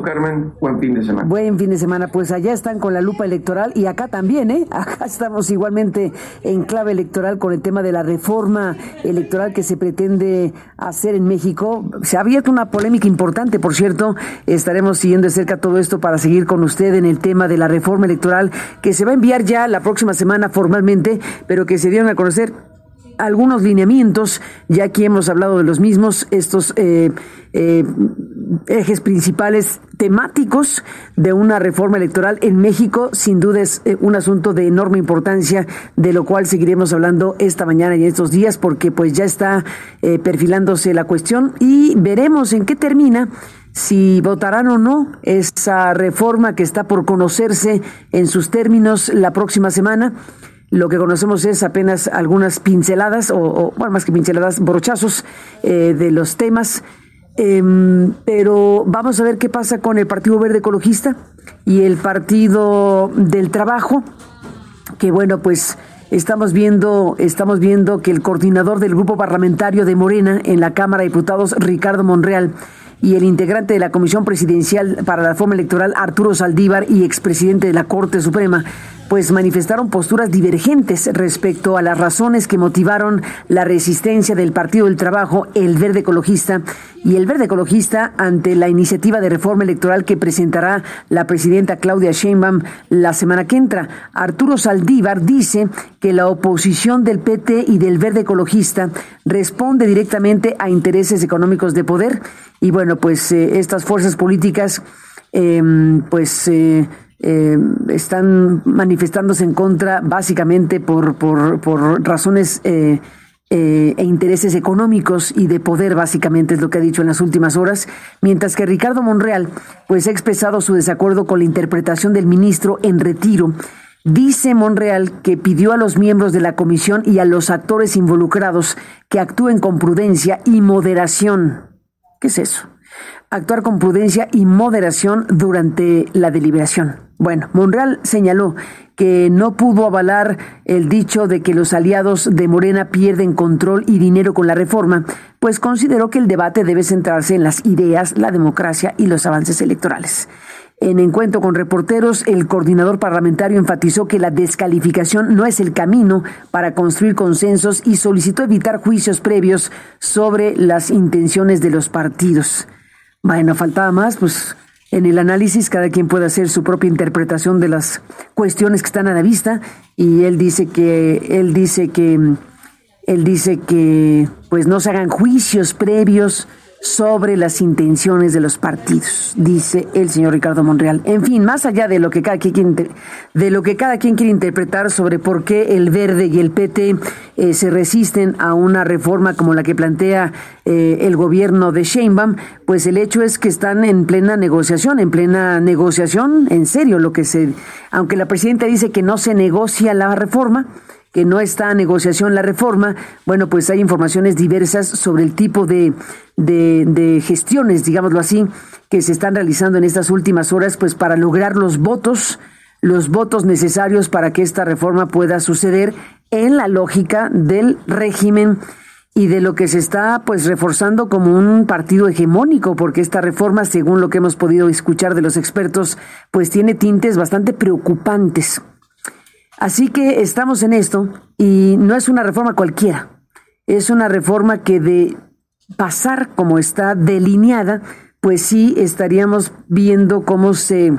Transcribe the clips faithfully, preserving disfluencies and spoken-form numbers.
Carmen. Buen fin de semana. Buen fin de semana. Pues allá están con la lupa electoral y acá también, ¿eh? Acá estamos igualmente en clave electoral con el tema de la reforma electoral que se pretende hacer en México. Se ha abierto una polémica importante, por cierto. Estaremos siguiendo de cerca todo esto para seguir con usted en el tema de la reforma electoral que se va a enviar ya la próxima semana formalmente, pero que se dieron a conocer algunos lineamientos, ya aquí hemos hablado de los mismos, estos eh, eh, ejes principales temáticos de una reforma electoral en México. Sin duda es eh, un asunto de enorme importancia, de lo cual seguiremos hablando esta mañana y estos días, porque pues ya está eh, perfilándose la cuestión y veremos en qué termina, si votarán o no esa reforma que está por conocerse en sus términos la próxima semana. Lo que conocemos es apenas algunas pinceladas, o, o bueno, más que pinceladas, brochazos eh, de los temas. Eh, pero vamos a ver qué pasa con el Partido Verde Ecologista y el Partido del Trabajo, que bueno, pues estamos viendo, estamos viendo que el coordinador del grupo parlamentario de Morena en la Cámara de Diputados, Ricardo Monreal, y el integrante de la Comisión Presidencial para la Reforma Electoral, Arturo Saldívar, y expresidente de la Corte Suprema, pues manifestaron posturas divergentes respecto a las razones que motivaron la resistencia del Partido del Trabajo, el Verde Ecologista y el Verde Ecologista ante la iniciativa de reforma electoral que presentará la presidenta Claudia Sheinbaum la semana que entra. Arturo Saldívar dice que la oposición del P T y del Verde Ecologista responde directamente a intereses económicos de poder y bueno, pues eh, estas fuerzas políticas eh, pues eh, Eh, están manifestándose en contra básicamente por por, por razones eh, eh, e intereses económicos y de poder, básicamente es lo que ha dicho en las últimas horas, mientras que Ricardo Monreal pues ha expresado su desacuerdo con la interpretación del ministro en retiro. Dice Monreal que pidió a los miembros de la comisión y a los actores involucrados que actúen con prudencia y moderación. ¿Qué es eso? Actuar con prudencia y moderación durante la deliberación. Bueno, Monreal señaló que no pudo avalar el dicho de que los aliados de Morena pierden control y dinero con la reforma, pues consideró que el debate debe centrarse en las ideas, la democracia y los avances electorales. En encuentro con reporteros, el coordinador parlamentario enfatizó que la descalificación no es el camino para construir consensos y solicitó evitar juicios previos sobre las intenciones de los partidos. Bueno, faltaba más, pues en el análisis cada quien puede hacer su propia interpretación de las cuestiones que están a la vista y él dice que él dice que él dice que pues no se hagan juicios previos sobre las intenciones de los partidos, dice el señor Ricardo Monreal. En fin, más allá de lo que cada quien de lo que cada quien quiere interpretar sobre por qué el Verde y el P T eh, se resisten a una reforma como la que plantea eh, el gobierno de Sheinbaum, pues el hecho es que están en plena negociación, en plena negociación, en serio, lo que se, aunque la presidenta dice que no se negocia la reforma, que no está a negociación la reforma, bueno, pues hay informaciones diversas sobre el tipo de, de, de gestiones, digámoslo así, que se están realizando en estas últimas horas, pues para lograr los votos, los votos necesarios para que esta reforma pueda suceder en la lógica del régimen y de lo que se está pues reforzando como un partido hegemónico, porque esta reforma, según lo que hemos podido escuchar de los expertos, pues tiene tintes bastante preocupantes. Así que estamos en esto y no es una reforma cualquiera, es una reforma que de pasar como está delineada, pues sí estaríamos viendo cómo se,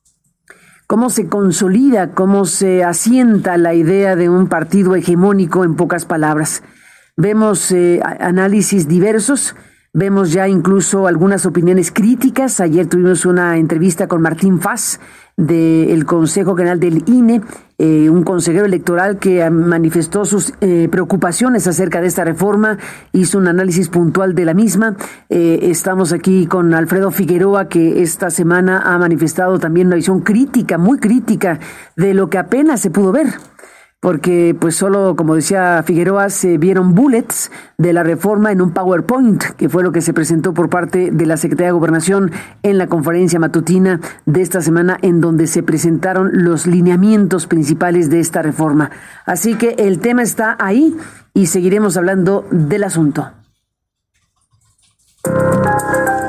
cómo se consolida, cómo se asienta la idea de un partido hegemónico, en pocas palabras. Vemos eh, análisis diversos. Vemos ya incluso algunas opiniones críticas. Ayer tuvimos una entrevista con Martín Faz del Consejo General del I N E, eh, un consejero electoral que manifestó sus eh, preocupaciones acerca de esta reforma, hizo un análisis puntual de la misma. Eh, estamos aquí con Alfredo Figueroa, que esta semana ha manifestado también una visión crítica, muy crítica, de lo que apenas se pudo ver. Porque pues solo, como decía Figueroa, se vieron bullets de la reforma en un PowerPoint, que fue lo que se presentó por parte de la Secretaría de Gobernación en la conferencia matutina de esta semana, en donde se presentaron los lineamientos principales de esta reforma. Así que el tema está ahí y seguiremos hablando del asunto.